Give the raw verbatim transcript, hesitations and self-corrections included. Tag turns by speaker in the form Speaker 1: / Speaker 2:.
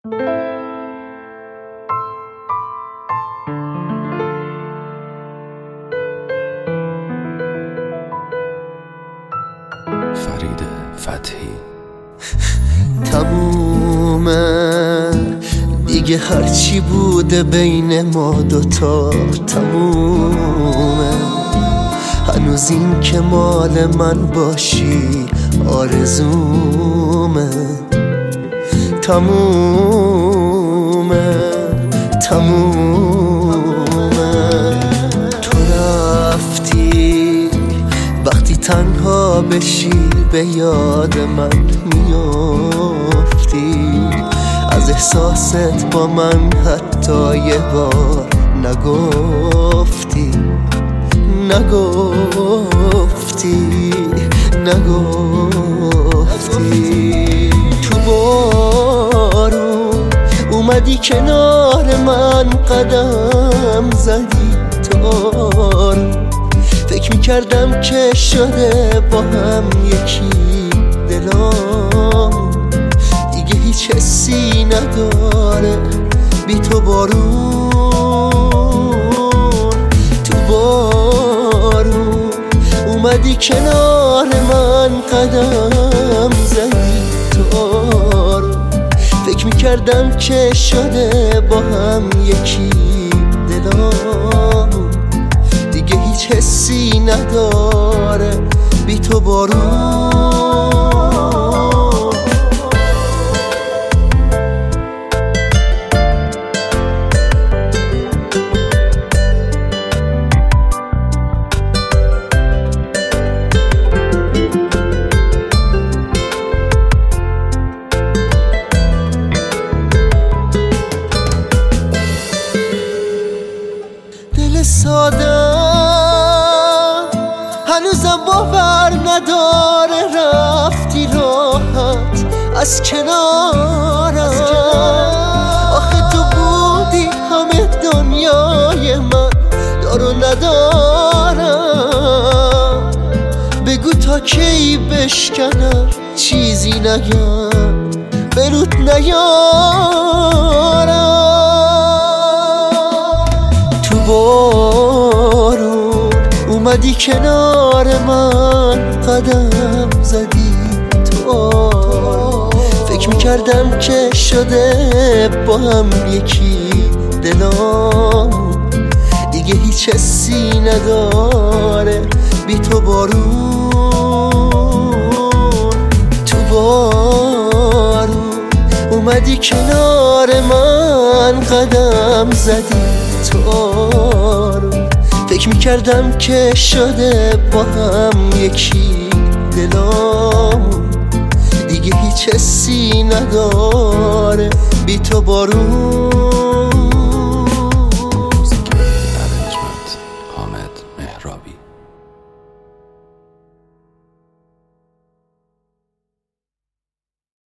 Speaker 1: فرید فتحی.
Speaker 2: تمومه دیگه هرچی بوده بین ما دوتا تمومه، هنوز این که مال من باشی آرزومه. تمومه تمومه تو رفتی، وقتی تنها بشی به یاد من میافتی، از احساست با من حتی یه بار نگفتی نگفتی نگفتی. تو بارون اومدی کنار من، قدم زدی تو، فکر میکردم که شده با هم یکی دلام، دیگه هیچ حسی نداره بی تو بارون. تو بارون اومدی کنار من، قدم زدی تو، فکر میکردم که شده با هم یکی دلام، دیگه هیچ حسی نداره بی تو بارون. دل ساده هنوزم باور نداره، رفتی راحت از کنارم. آخه تو بودی همه دنیای من، دارو ندارم. بگو تا کی بشکنم چیزی نگم، برود نیارم. تو بارون اومدی کنار من، قدم زدی تو، فکر میکردم که شده با هم یکی دلام، دیگه هیچ حسی نداره بی تو بارون. تو بارون اومدی کنار من، قدم زدی تو، فکر میکردم که شده با هم یکی دلام، دیگه هیچ حسی نداره بی تو بارون.